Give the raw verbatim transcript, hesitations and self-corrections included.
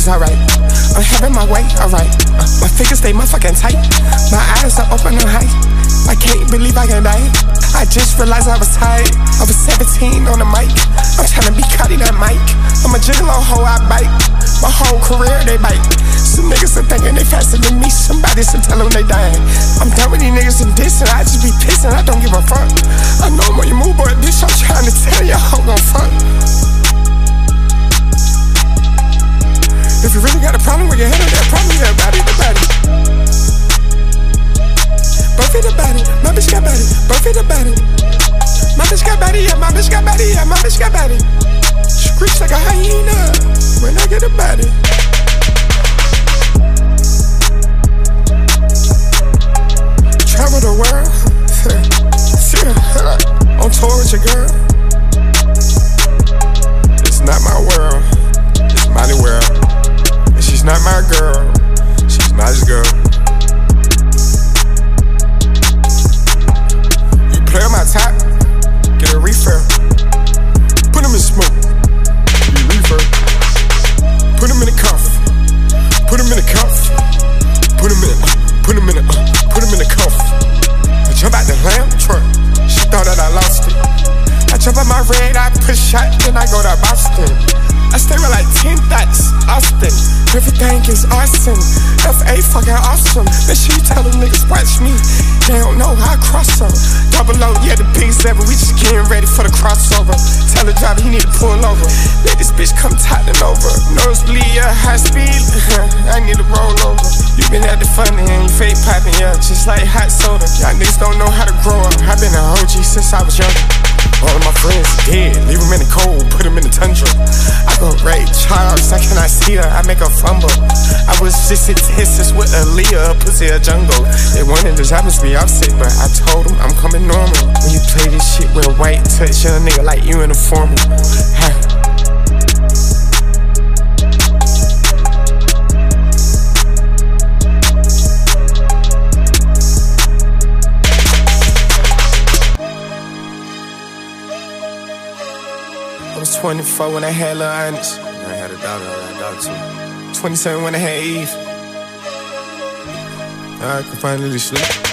is alright. I'm having my way, alright. Uh, my fingers stay motherfucking tight. My eyes are open and high. I can't believe I can die. I just realized I was tired. I was seventeen on the mic. I'm tryna be caught in that mic. I'm a gigolo hoe, I bite. My whole career, they bite. Some niggas are thinking they faster than me. Somebody should tell them they dying. I'm done with these niggas and dissing. I just be pissing, I don't give a fuck. I know I'm on your move, boy, bitch. I'm trying to tell you, hoe gon' fuck. If you really got a problem with your head, that problem, yeah, body to body. Both of the body, my bitch got body. Both of the body. My bitch got body, yeah, my bitch got body, yeah, my bitch got body. Screech like a hyena when I get a body. Travel the world, on tour with your girl. It's not my world, it's my world. And she's not my girl, she's my girl. You play on my top, get a refill. Put him in smoke, you refill. Put him in the cuff, put him in the cuff. Put him in, uh, put him in the, uh, put him in the cuff. I jump out the lamb truck, she thought that I lost it. I jump out my red, I push shot, then I go to Boston. I stay with like ten thoughts, Austin. Everything is awesome, F A fucking awesome. Then she tell them niggas watch me, they don't know how I cross them. Double O, yeah, the biggest ever, we just getting ready for the crossover. Tell the driver he need to pull over, let this bitch come toppling over. Nosebleed, yeah, high speed, I need to roll over. You been at the funny and you fake popping, yeah, just like hot soda. Y'all niggas don't know how to grow up, I been an O G since I was younger. All of my friends dead, leave them in the cold, put them in the tundra. I go Ray Charles, I cannot see her, I make her fumble. I was just in Texas with Aaliyah, pussy a jungle. They wanted this happens to be upset, but I told them I'm coming normal. When you play this shit with a white touch, young nigga like you in a formal. Huh. I was twenty-four when I had Lil Onyx. I had a daughter, I had a daughter too. twenty-seven when I had Eve. I could finally sleep.